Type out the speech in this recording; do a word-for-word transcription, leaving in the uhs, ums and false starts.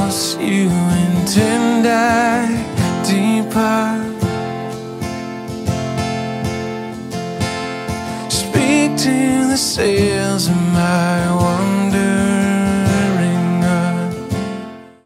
else you intend I depart. Speak to the sails of my wonder.